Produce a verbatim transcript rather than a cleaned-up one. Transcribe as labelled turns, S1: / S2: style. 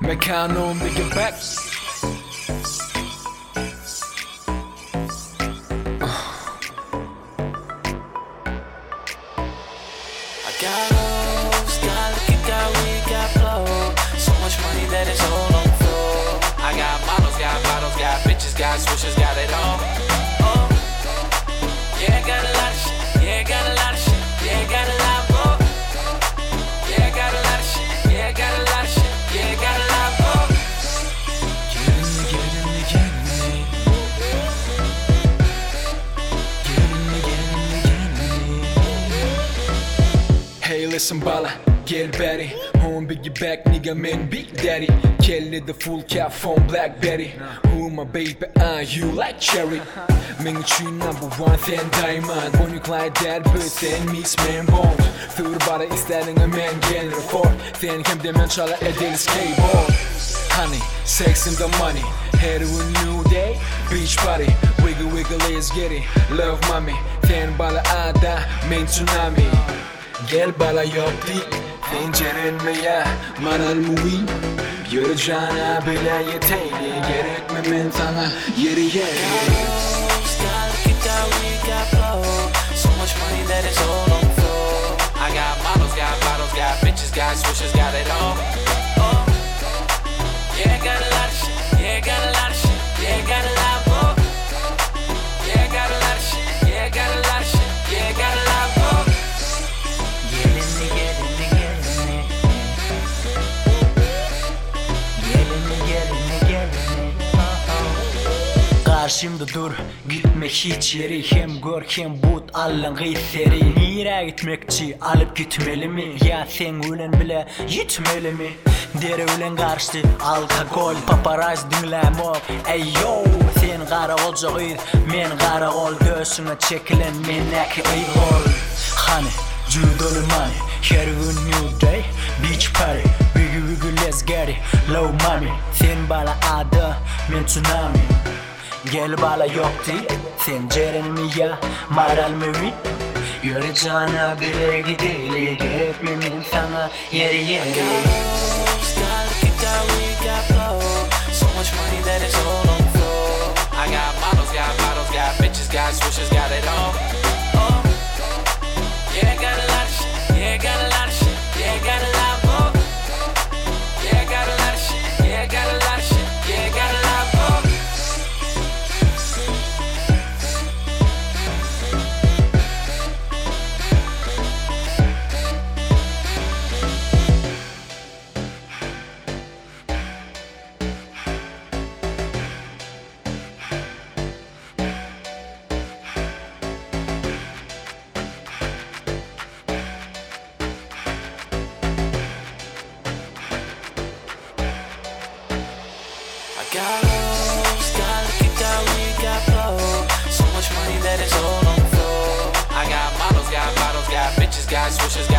S1: Mekanum bigger back.
S2: I got hoes, got liquor, got weed, got flow. So much money that it's all on the floor. I got models, got bottles, got bitches, got switches, got it all. Oh, yeah, got a lot of shit. Yeah, got a lot of shit. Yeah, got a lot more. Yeah, got a lot of shit. Yeah, got a lot of shit. Yeah, got a lot more.
S1: Get in me, get in me, get in me. Get in me, get in me, get in me. Hey listen bala, gel Betty. Home biggie back nigga man big daddy. Kelly the full cap phone Blackberry. Who my baby are you like cherry? Мен üçü number one sen diamond. Bonnie Clyde dead but sen miss man bond. Thur bara istedin men gelir for. Sen hem de men çala ederiz skateboard. Honey, sex and the money. Head to a new day, beach party. Wiggle wiggle let's get it. Love mommy. Sen bala ada, men tsunami. Gel bala yaptı. Pencerenme ya, maral muvi. Göreceğine bile yeterli. Gerekme men sana yeri yeri.
S2: Got liquor, got weed, got flow. So much money that it's all on the floor. I got models, got bottles, got bitches, got switches, got it all. Oh, yeah, got a lot of shit. Yeah, got a lot of shit. Yeah, got a lot more. Yeah, got a lot of shit. Yeah, got a lot of shit. Yeah, got a lot more.
S3: Gelin mi gelin mi gelin mi? Gelin mi gelin mi gelin mi? Karşımda dur, gitme hiç yeri. Hem gör hem but alın gıyseri. Nire gitmekçi alıp gitmeli mi? Ya sen ölen bile gitmeli mi? Dere ölen karşı alkol. Paparazzi dinlemok. Ey yo, sen kara olacak id. Men kara ol, göğsüne çekilen menek ey ol. Hani Judol money, here we new day, beach party, wiggy wiggy let's get it, low mommy, sen bala ada, men tsunami, gel bala yok değil, sen ceren mi ya, maral mi vi, göreceğine bile gideli, gerekmemin sana yeri yeri.
S2: Got liquor, got weed, got flow. So much money that it's all on the floor. I got models, got bottles, got bitches, got switches, got it all. Oh, yeah, got a lot of shit. Yeah, got a lot of shit. Yeah, got a lot more. Yeah, got a lot of shit. Yeah, got a lot of shit. Yeah, got a lot more. I got hoes, got liquor, got weed, got flow. So much money that it's all on the floor. I got models, got bottles, got bitches, got switches, got